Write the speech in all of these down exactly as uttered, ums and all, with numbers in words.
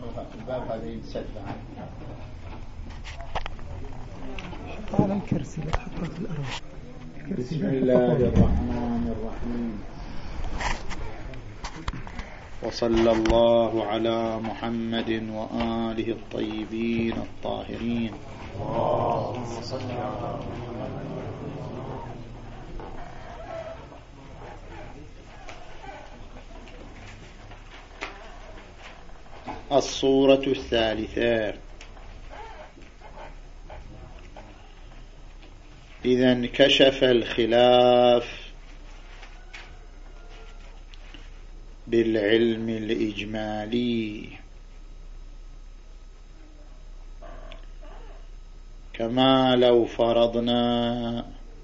الباب هذا ينسد على الكرسي لا تحطه في الأرض. بسم الله الرحمن الرحيم، وصلى الله على محمد وآله الطيبين الطاهرين. اللهم صل على محمد. الصورة الثالثة: إذا انكشف الخلاف بالعلم الإجمالي كما لو فرضنا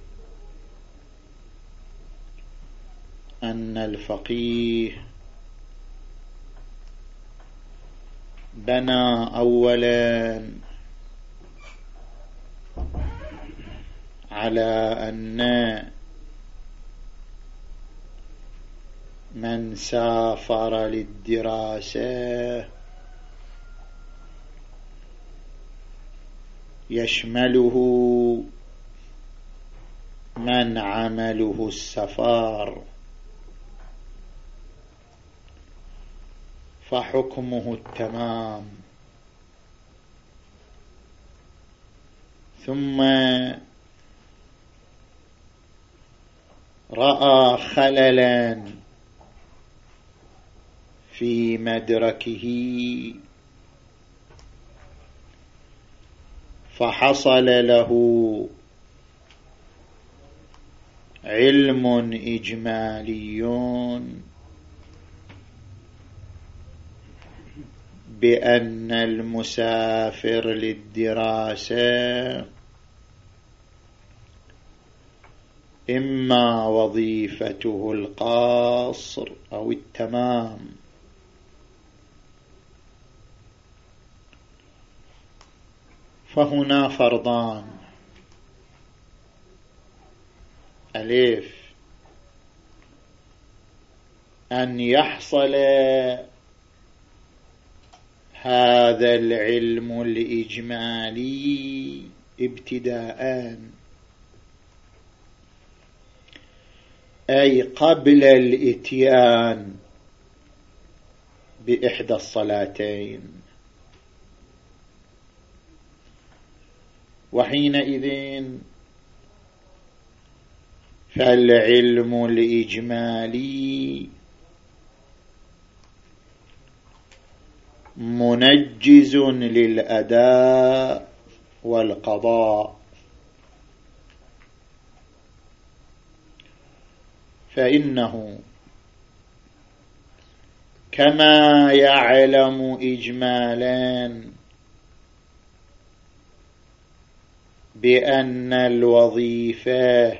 أن الفقيه بنى أولا على أن من سافر للدراسة يشمله من عمله السفر، فحكمه التمام. ثم رأى خللا في مدركه فحصل له علم إجمالي بأن المسافر للدراسة إما وظيفته القصر أو التمام، فهنا فرضان: ألف أن يحصل هذا العلم الإجمالي ابتداءً، أي قبل الإتيان بإحدى الصلاتين، وحينئذ فالعلم الإجمالي منجز للأداء والقضاء، فإنه كما يعلم إجمالا بأن الوظيفة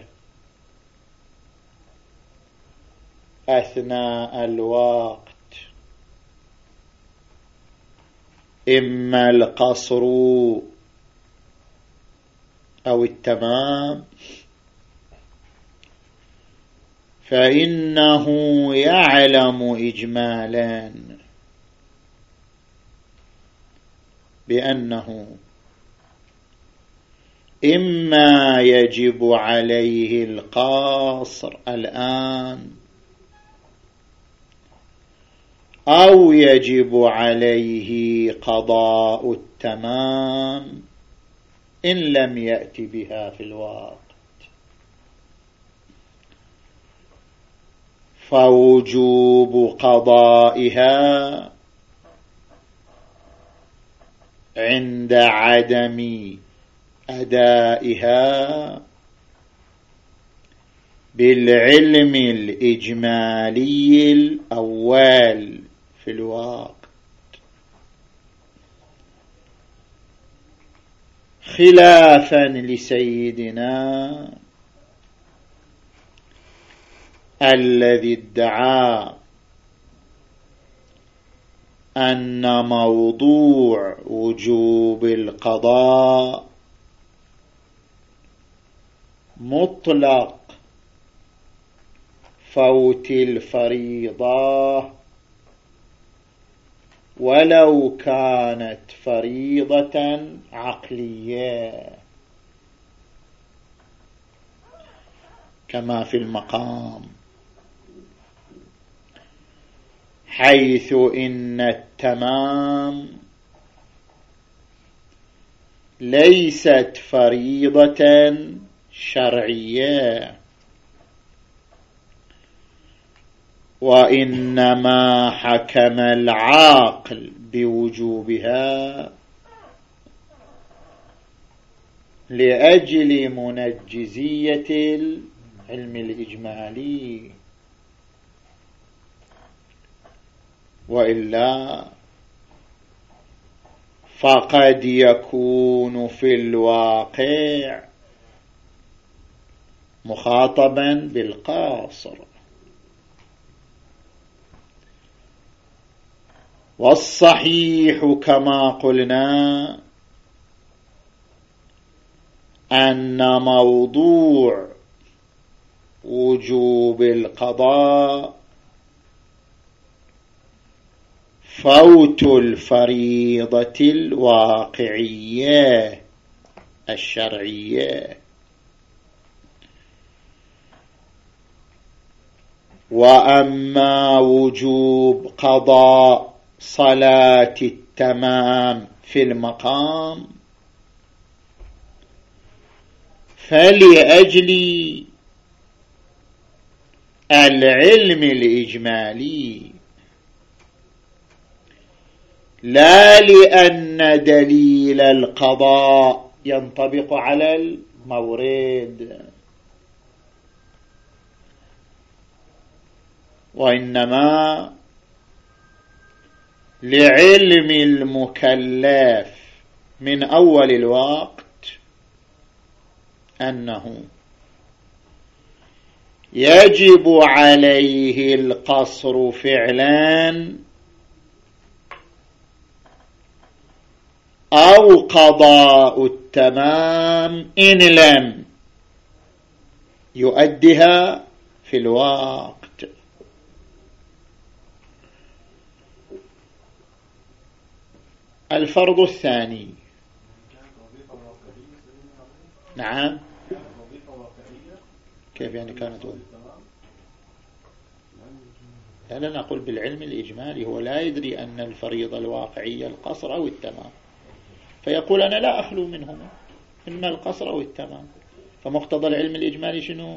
أثناء الوقت إما القصر أو التمام، فإنه يعلم إجمالا بأنه إما يجب عليه القصر الآن أو يجب عليه قضاء التمام إن لم يأت بها في الوقت، فوجوب قضائها عند عدم أدائها بالعلم الإجمالي الأول في الوقت، خلافا لسيدنا الذي ادعى أن موضوع وجوب القضاء مطلق فوت الفريضة ولو كانت فريضة عقلية كما في المقام، حيث إن التمام ليست فريضة شرعية، وإنما حكم العاقل بوجوبها لأجل منجزية العلم الإجمالي، وإلا فقد يكون في الواقع مخاطبا بالقاصر. والصحيح كما قلنا أن موضوع وجوب القضاء فوت الفريضة الواقعية الشرعية، وأما وجوب قضاء صلاة التمام في المقام فلأجل العلم الإجمالي، لا لأن دليل القضاء ينطبق على المورد، وإنما لعلم المكلف من أول الوقت أنه يجب عليه القصر فعلا أو قضاء التمام إن لم يؤدها في الوقت. الفرض الثاني، نعم، كيف يعني كانت وظيفة؟ لا لا نقول بالعلم الإجمالي، هو لا يدري أن الفريضة الواقعية القصر أو التمام، فيقول أنا لا أخلو منهما، إما القصر أو التمام. فمقتضى العلم الإجمالي شنو؟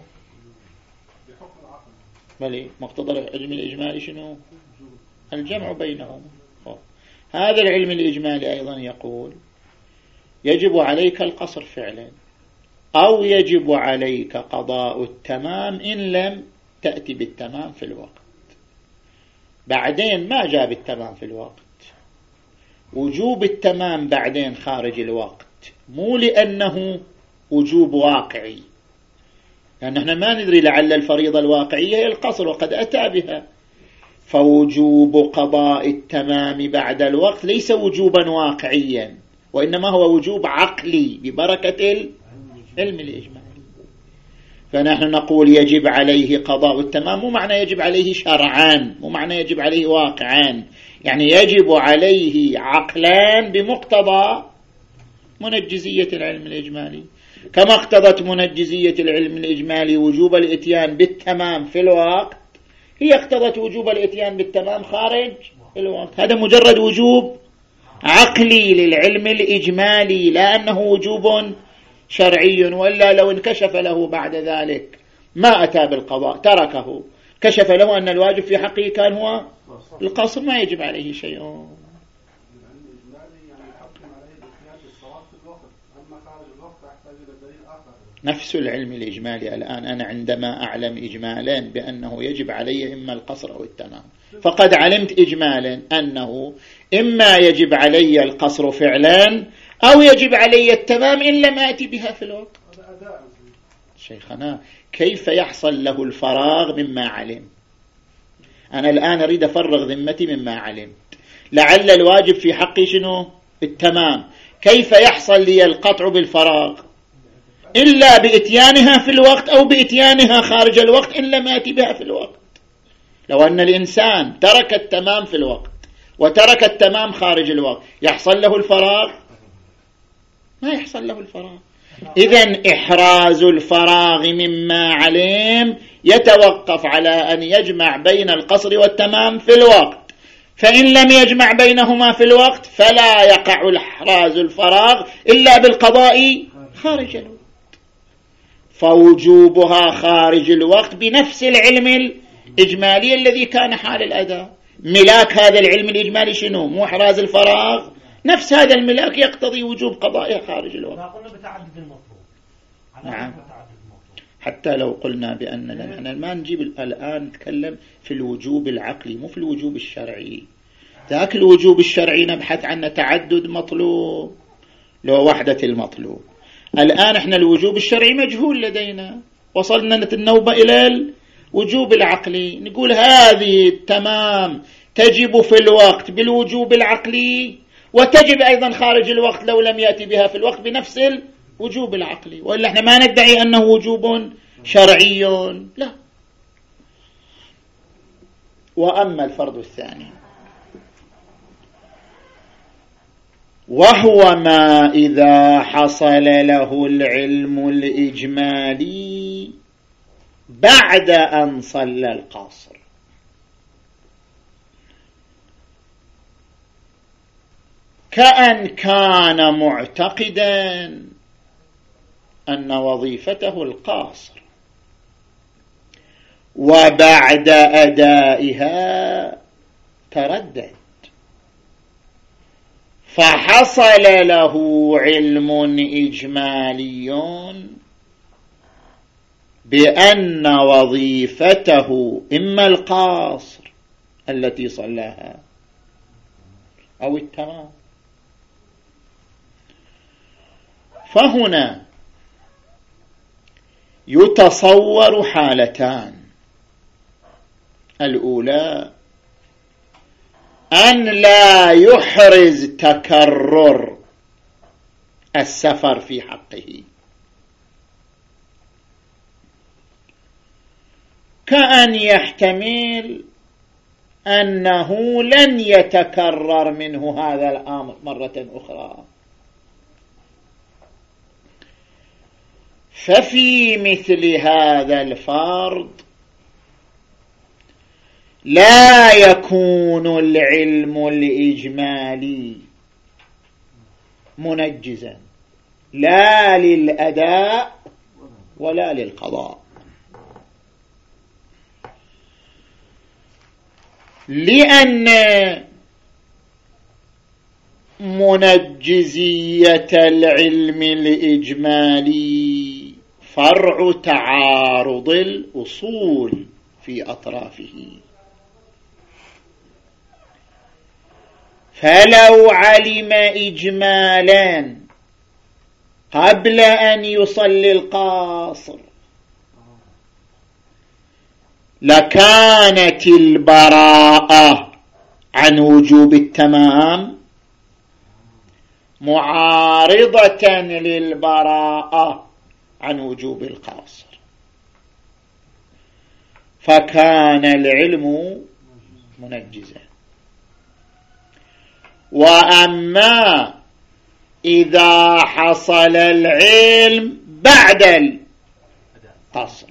بلي مقتضى العلم الإجمالي شنو؟ الجمع بينهم. هذا العلم الإجمالي أيضا يقول يجب عليك القصر فعلا أو يجب عليك قضاء التمام إن لم تأتي بالتمام في الوقت. بعدين ما جاء بالتمام في الوقت، وجوب التمام بعدين خارج الوقت، مو لأنه وجوب واقعي، لأن احنا ما ندري لعل الفريضة الواقعية هي القصر وقد أتى بها، فوجوب قضاء التمام بعد الوقت ليس وجوبا واقعيا، وإنما هو وجوب عقلي ببركة العلم الإجمالي. فنحن نقول يجب عليه قضاء التمام، مو معنى يجب عليه شرعان، مو معنى يجب عليه واقعان، يعني يجب عليه عقلان بمقتضى منجزية العلم الإجمالي، كما اقتضت منجزية العلم الإجمالي وجوب الإتيان بالتمام في الوقت، هي اقتضت وجوب الإتيان بالتمام خارج الوقت. هذا مجرد وجوب عقلي للعلم الإجمالي، لا أنه وجوب شرعي، وإلا لو انكشف له بعد ذلك ما أتى بالقضاء تركه، كشف له أن الواجب في حقه كان هو القصر، ما يجب عليه شيء. نفس العلم الإجمالي الآن أنا عندما أعلم إجمالا بأنه يجب علي إما القصر أو التمام، فقد علمت إجمالا أنه إما يجب علي القصر فعلا أو يجب علي التمام إن لم آتي بها في الوقت. شيخنا كيف يحصل له الفراغ مما علم؟ أنا الآن أريد أفرغ ذمتي مما علمت، لعل الواجب في حقي شنو؟ التمام، كيف يحصل لي القطع بالفراغ؟ إلا بإتيانها في الوقت أو بإتيانها خارج الوقت إن لم آتي بها في الوقت. لو أن الإنسان ترك التمام في الوقت وترك التمام خارج الوقت، يحصل له الفراغ؟ ما يحصل له الفراغ. إذن إحراز الفراغ مما علم يتوقف على أن يجمع بين القصر والتمام في الوقت، فإن لم يجمع بينهما في الوقت فلا يقع إحراز الفراغ إلا بالقضاء خارج الوقت، فوجوبها خارج الوقت بنفس العلم الإجمالي الذي كان حال الأداء. ملاك هذا العلم الإجمالي شنو؟ مو إحراز الفراغ، نفس هذا الملاك يقتضي وجوب قضائها خارج الوقت. قلنا بتعدد المطلوب. نعم، حتى لو قلنا بأننا نحن ما نجيب الآن نتكلم في الوجوب العقلي مو في الوجوب الشرعي. ذاك الوجوب الشرعي نبحث عنه تعدد مطلوب لو وحدة المطلوب. الآن احنا الوجوب الشرعي مجهول لدينا، وصلنا النوبة إلى الوجوب العقلي، نقول هذه تمام تجب في الوقت بالوجوب العقلي، وتجب أيضا خارج الوقت لو لم يأتي بها في الوقت بنفس الوجوب العقلي، وإلا احنا ما ندعي أنه وجوب شرعي، لا. وأما الفرض الثاني وهو ما إذا حصل له العلم الإجمالي بعد أن صلى القصر، كأن كان معتقدا أن وظيفته القاصر، وبعد أدائها تردد، فحصل له علم إجمالي بأن وظيفته إما القاصر التي صلاها أو التمام. فهنا يتصور حالتان: الأولى أن لا يحرز تكرر السفر في حقه، كأن يحتمل أنه لن يتكرر منه هذا الأمر مرة أخرى، ففي مثل هذا الفرض لا يكون العلم الإجمالي منجزا لا للأداء ولا للقضاء، لأن منجزية العلم الإجمالي فرع تعارض الأصول في أطرافه. فلو علم إجمالا قبل أن يصلي القاصر لكانت البراءة عن وجوب التمام معارضة للبراءة عن وجوب القاصر، فكان العلم منجزا. وأما إذا حصل العلم بعد القصر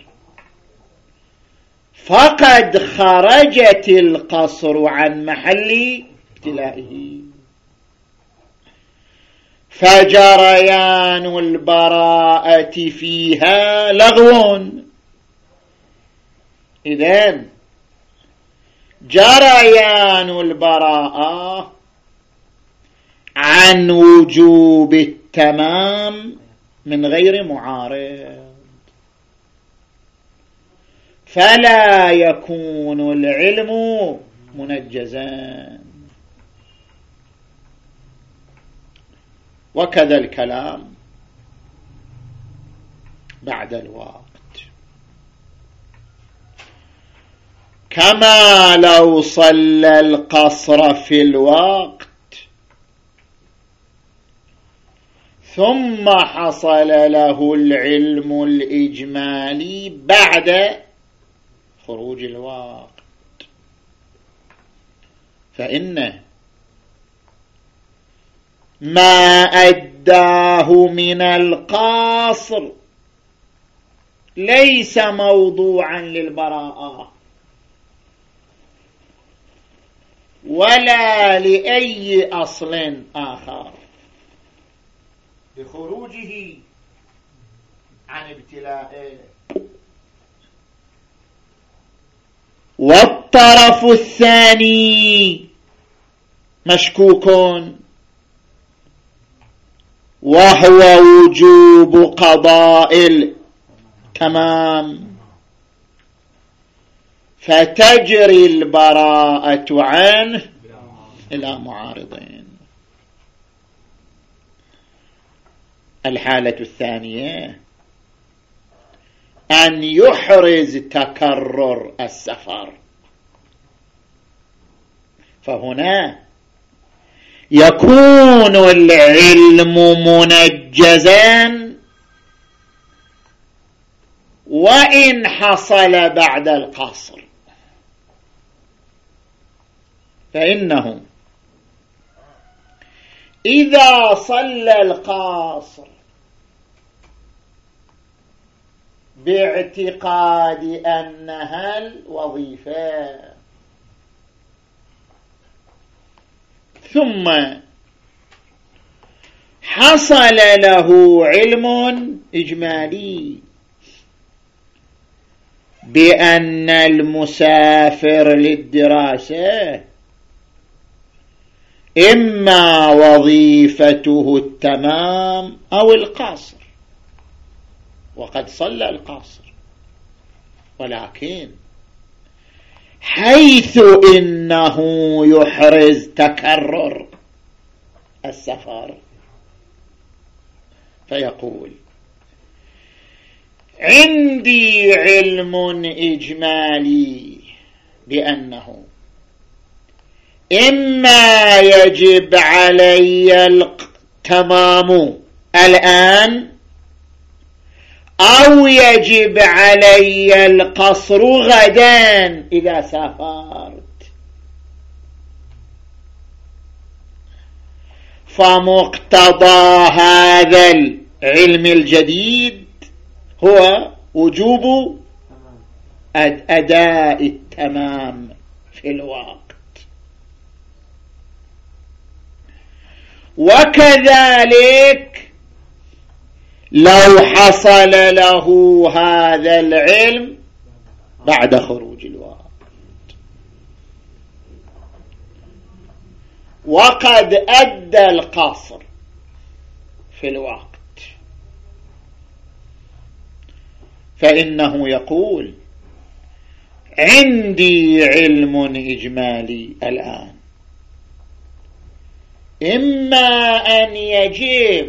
فقد خرجت القصر عن محل ابتلائه، فجريان البراءة فيها لغو. إذن جريان البراءة عن وجوب التمام من غير معارض، فلا يكون العلم منجزا. وكذا الكلام بعد الوقت، كما لو صلى القصر في الوقت ثم حصل له العلم الإجمالي بعد خروج الوقت، فإن ما أداه من القاصر ليس موضوعا للبراءة ولا لأي أصل آخر لخروجه عن ابتلاءه. والطرف الثاني مشكوك وهو وجوب قضاء التمام، فتجري البراءة عنه إلى معارضين. الحالة الثانية أن يحرز تكرر السفر، فهنا يكون العلم منجزا وإن حصل بعد القصر، فإنه إذا صلى القاصر باعتقاد أنها الوظيفة ثم حصل له علم إجمالي بأن المسافر للدراسة إما وظيفته التمام أو القصر، وقد صلى القصر، ولكن حيث إنه يحرز تكرر السفر فيقول عندي علم إجمالي بأنه إما يجب علي التمام الآن أو يجب علي القصر غدا إذا سافرت، فمقتضى هذا العلم الجديد هو وجوب أداء التمام في الوقت. وكذلك لو حصل له هذا العلم بعد خروج الوقت وقد أدى القصر في الوقت، فإنه يقول عندي علم إجمالي الآن، إما أن يجب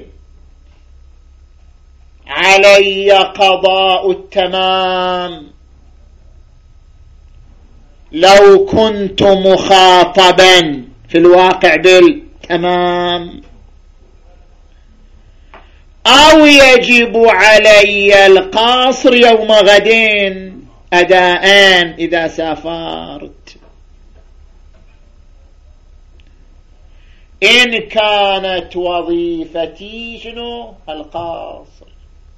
علي قضاء التمام لو كنت مخاطبا في الواقع بالتمام، أو يجب علي القصر يوم غدين أداء إذا سافرت. إن كانت وظيفتي شنو القصر،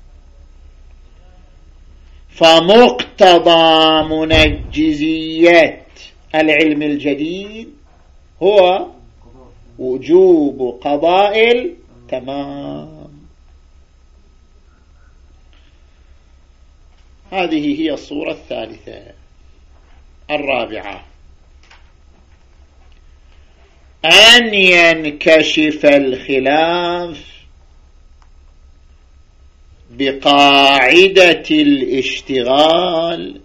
فمقتضى منجزية العلم الجديد هو وجوب قضاء التمام. هذه هي الصورة الثالثة. الرابعة أن ينكشف الخلاف بقاعدة الاشتغال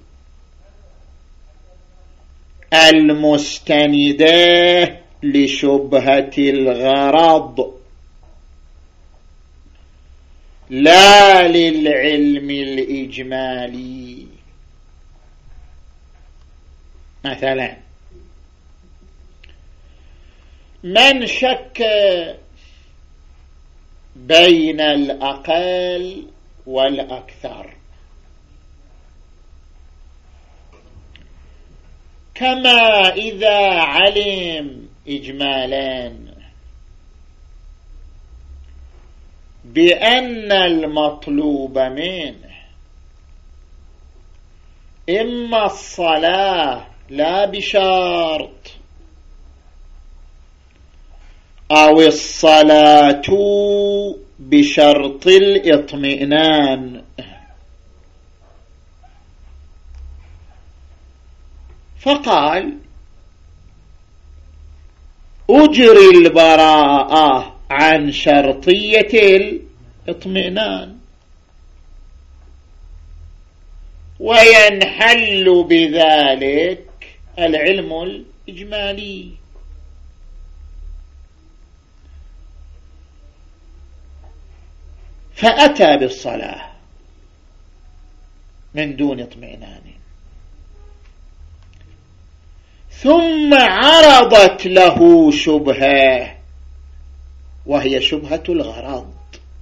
المستندة لشبهة الغرض لا للعلم الإجمالي. مثلا من شك بين الأقل والأكثر، كما إذا علم إجمالا بأن المطلوب منه إما الصلاة لا بشرط أو الصلاة بشرط الإطمئنان. فقال أجري البراءة عن شرطية الإطمئنان وينحل بذلك العلم الإجمالي. فأتى بالصلاة من دون اطمئنان، ثم عرضت له شبهة وهي شبهة الغرض،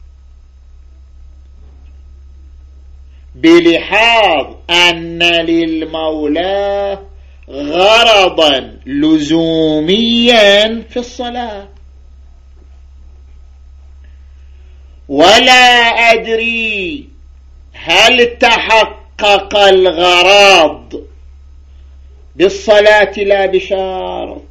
بلحاظ أن للمولى غرضا لزوميا في الصلاة، ولا أدري هل تحقق الغرض بالصلاة لا بشرط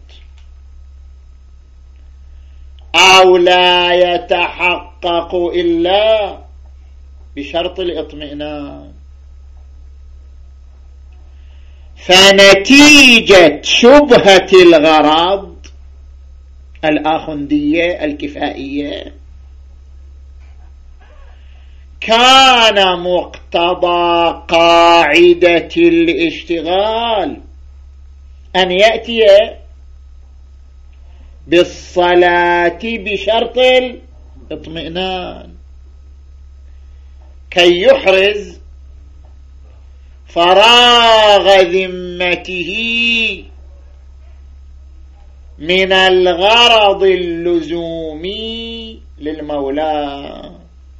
أو لا يتحقق إلا بشرط الإطمئنان. فنتيجة شبهة الغرض الآخندية الكفائية كان مقتضى قاعدة الاشتغال أن يأتي بالصلاة بشرط الاطمئنان كي يحرز فراغ ذمته من الغرض اللزومي للمولى.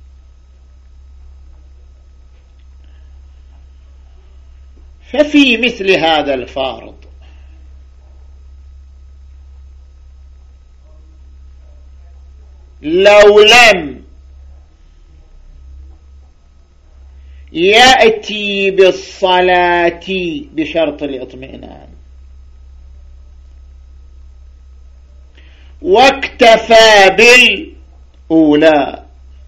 ففي مثل هذا الفارض لو لم يأتي بالصلاة بشرط الاطمئنان واكتفى بالأولى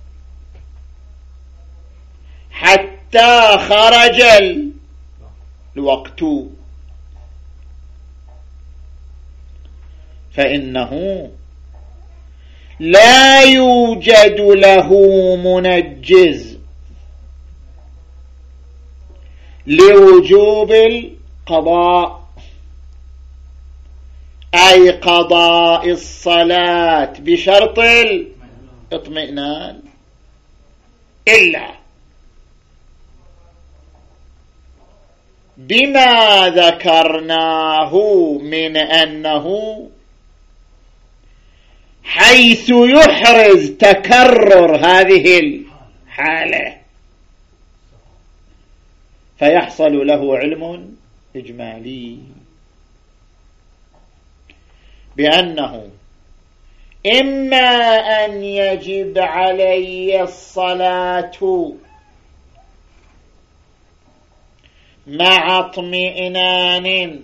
حتى خرج الوقت، فإنه لا يوجد له منجز لوجوب القضاء، أي قضاء الصلاة بشرط الاطمئنان، إلا بما ذكرناه من أنه حيث يحرز تكرر هذه الحالة فيحصل له علم إجمالي بأنه إما أن يجب علي الصلاة مع اطمئنان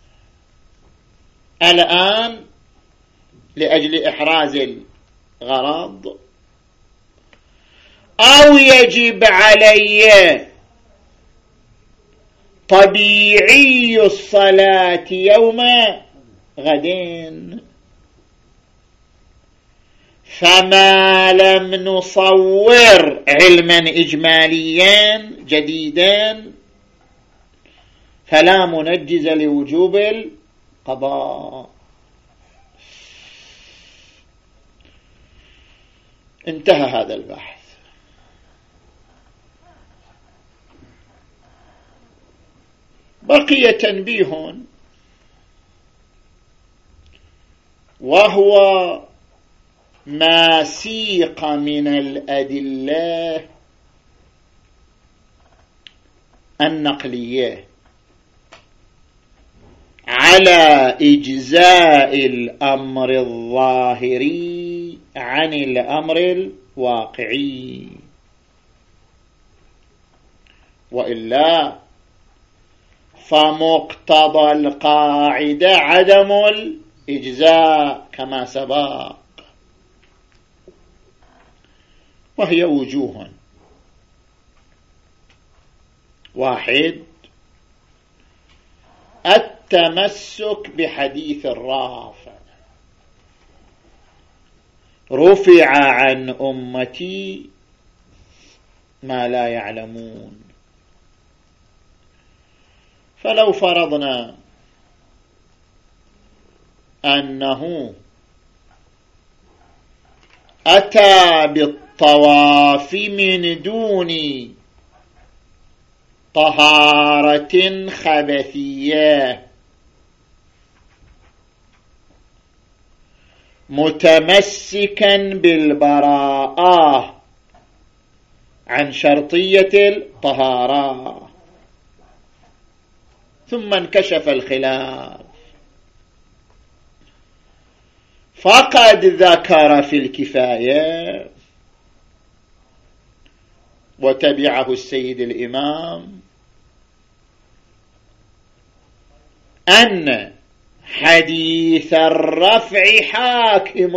الآن لأجل إحراز الغرض، أو يجب علي طبيعي الصلاة يوم غدين. فما لم نصور علما إجماليا جديدا فلا منجز لوجوب القضاء. انتهى هذا البحث. بقي تنبيه وهو ما سيق من الأدلة النقلية على إجزاء الأمر الظاهري عن الأمر واقعي، وإلا فمقتضى القاعدة عدم الإجزاء كما سبق، وهي وجوه: واحد، التمسك بحديث الرافع: رفع عن أمتي ما لا يعلمون. فلو فرضنا أنه أتى بالطواف من دون طهارة خبثية متمسكا بالبراءة عن شرطية الطهارة، ثم انكشف الخلاف، فقد ذكر في الكفاية وتبعه السيد الإمام أن حديث الرفع حاكم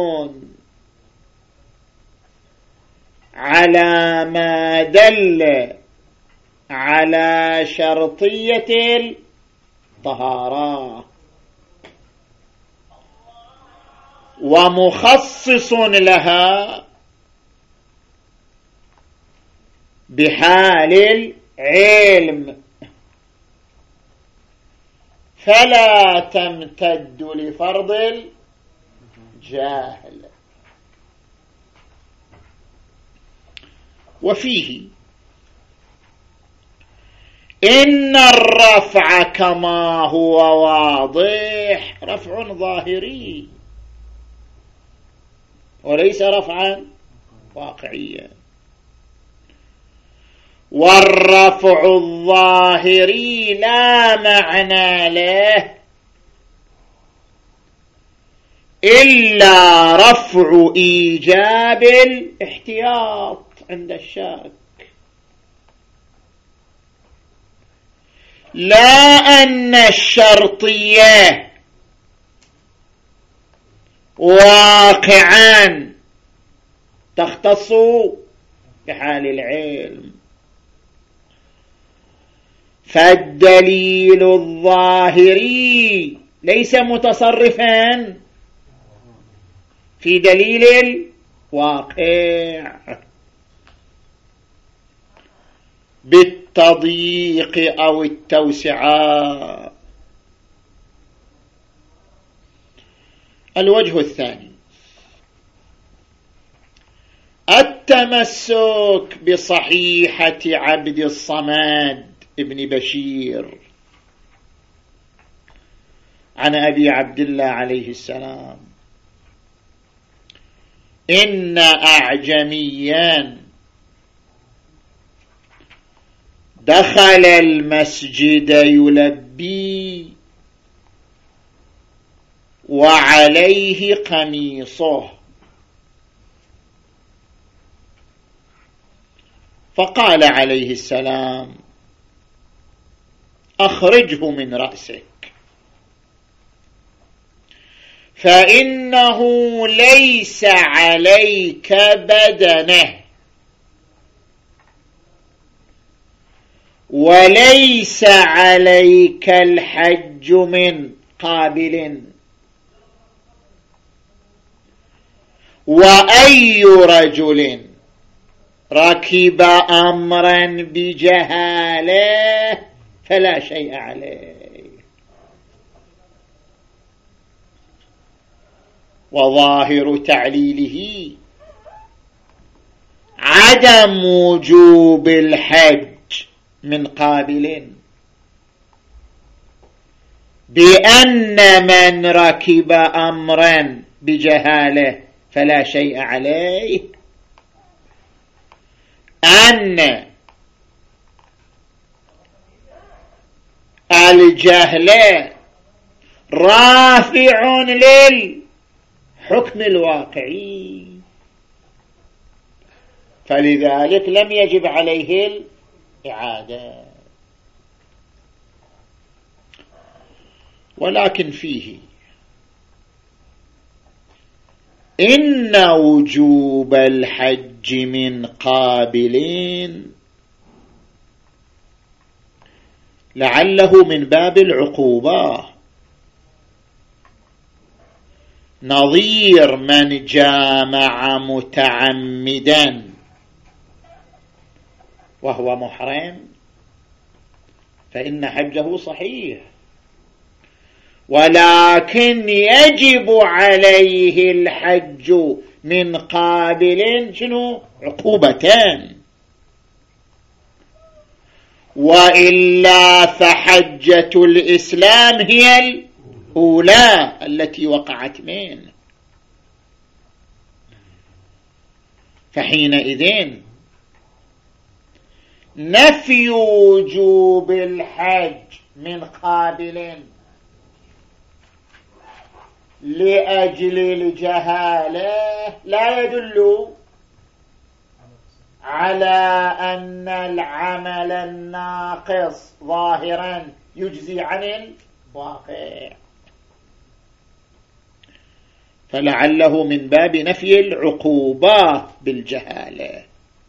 على ما دل على شرطية الطهارة، ومخصص لها بحال العلم، فلا تمتد لفرض الجاهل. وفيه إن الرفع كما هو واضح رفع ظاهري وليس رفعا واقعيا، والرفع الظاهري لا معنى له إلا رفع إيجاب الاحتياط عند الشاك، لا أن الشرطية واقعا تختص بحال العلم. فالدليل الظاهري ليس متصرفا في دليل الواقع بالتضييق أو التوسعة. الوجه الثاني التمسك بصحيحة عبد الصمد ابن بشير عن أبي عبد الله عليه السلام: إن أعجميا دخل المسجد يلبي وعليه قميصه، فقال عليه السلام: أخرجه من رأسك، فإنه ليس عليك بدنه وليس عليك الحج من قابل، وأي رجل ركب أمرا بجهالة فلا شيء عليه. وظاهر تعليله عدم وجوب الحج من قابل، بأن من ركب أمرا بجهالة فلا شيء عليه، أن الجهل رافع للحكم الواقعي، فلذلك لم يجب عليه الإعادة. ولكن فيه إن وجوب الحج من قابلين لعله من باب العقوبة، نظير من جامع متعمدا وهو محرم فإن حجه صحيح، ولكن يجب عليه الحج من قابل شنو؟ عقوبتان، وإلا فحجة الإسلام هي الأولى التي وقعت منه. فحينئذ نفي وجوب الحج من قابل لأجل الجهالة لا يدل على أن العمل الناقص ظاهرا يجزي عن الواقع، فلعله من باب نفي العقوبات بالجهالة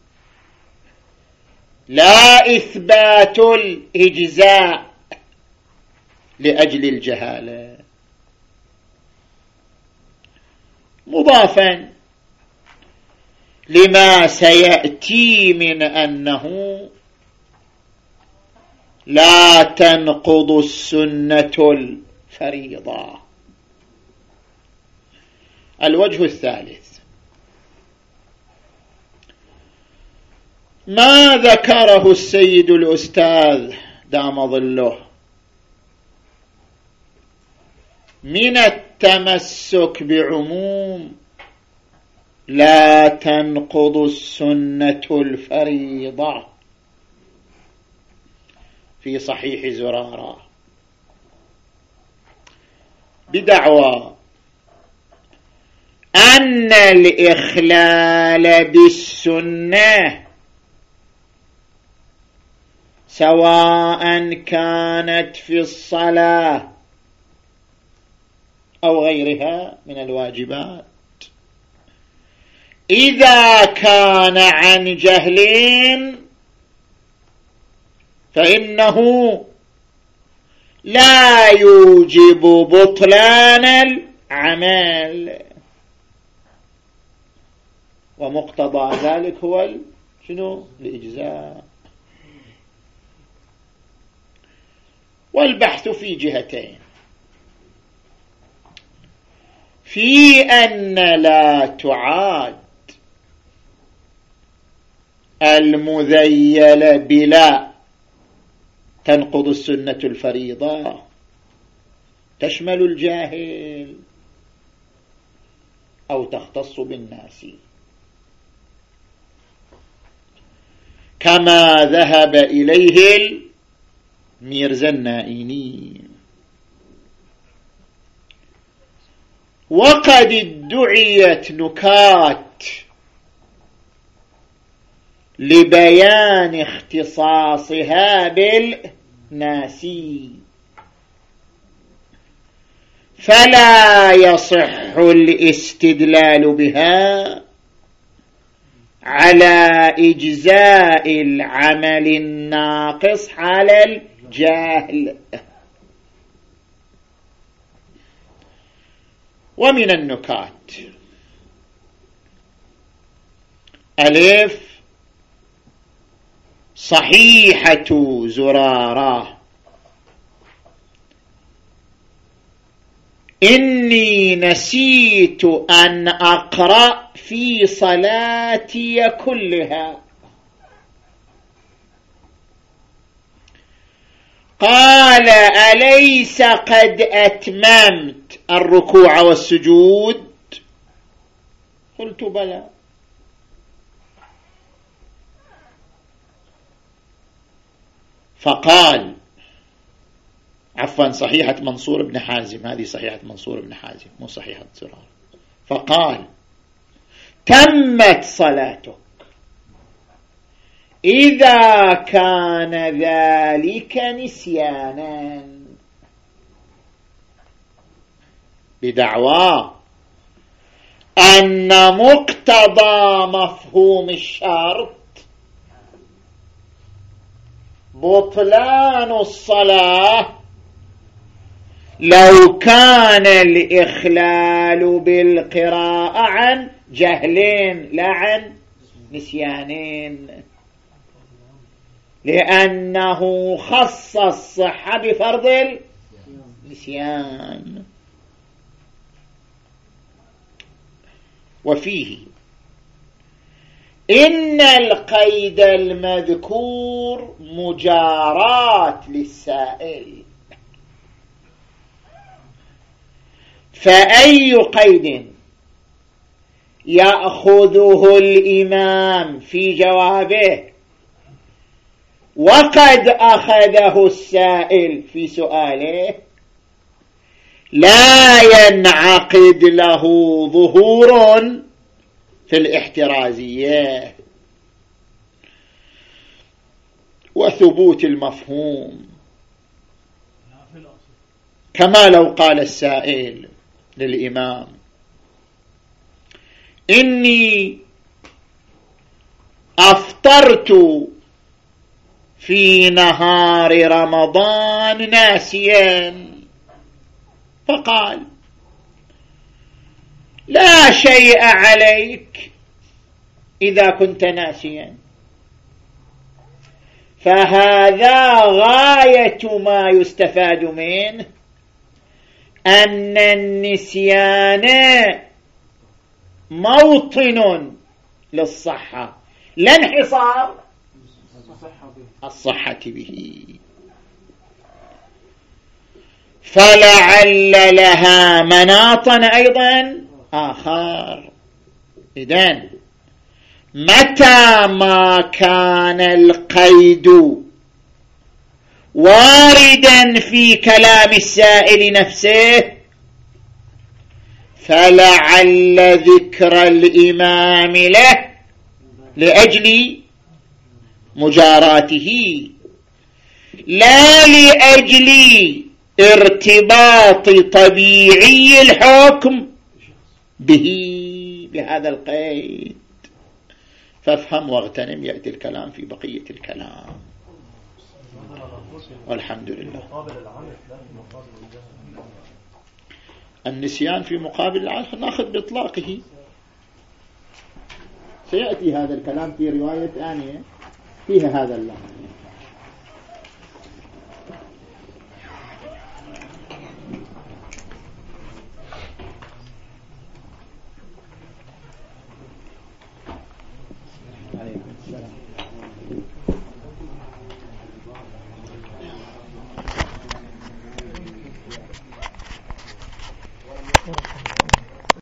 لا إثبات الإجزاء لأجل الجهالة. مضافا لما سيأتي من أنه لا تنقض السنة الفريضة. الوجه الثالث ما ذكره السيد الأستاذ دام ظله من التمسك بعموم لا تنقض السنة الفريضة في صحيح زرارة بدعوى أن الإخلال بالسنة سواء كانت في الصلاة أو غيرها من الواجبات إذا كان عن جهل فإنه لا يوجب بطلان العمل، ومقتضى ذلك هو شنو؟ الإجزاء. والبحث في جهتين: في أن لا تعاد المذيل بلا تنقض السنة الفريضة تشمل الجاهل أو تختص بالناس، كما ذهب إليه الميرزا النائيني. وقد ادعيت نكات لبيان اختصاصها بالناسي، فلا يصح الاستدلال بها على إجزاء العمل الناقص على الجاهل. ومن النكات: ألف صحيحة زرارة إني نسيت أن أقرأ في صلاتي كلها. قال: أليس قد أتممت الركوع والسجود؟ قلت: بلى. فقال، عفوا صحيحة منصور بن حازم، هذه صحيحة منصور بن حازم مو صحيحة زرار. فقال: تمت صلاتك. إذا كان ذلك نسيانا بدعوى أن مقتضى مفهوم الشرط بطلان الصلاة لو كان الإخلال بالقراءة عن جهلين لا عن نسيانين، لأنه خص الصحة بفرض النسيان. وفيه إن القيد المذكور مجاراة للسائل، فأي قيد يأخذه الإمام في جوابه وقد أخذه السائل في سؤاله لا ينعقد له ظهور في الاحترازية وثبوت المفهوم، كما لو قال السائل للإمام: إني أفطرت في نهار رمضان ناسيا، فقال: لا شيء عليك إذا كنت ناسيا. فهذا غاية ما يستفاد منه أن النسيان موطن للصحة لا انحصار الصحة به، فلعل لها مناطا أيضا آخر. إذن متى ما كان القيد واردا في كلام السائل نفسه فلعل ذكر الإمام له لأجل مجاراته لا لأجل ارتباط طبيعي الحكم به بهذا القيد. فافهم واغتنم، يأتي الكلام في بقية الكلام. والحمد لله. النسيان في مقابل العهد ناخذ بإطلاقه، سيأتي هذا الكلام في رواية ثانية فيها هذا اللفظ. عليكم السلام.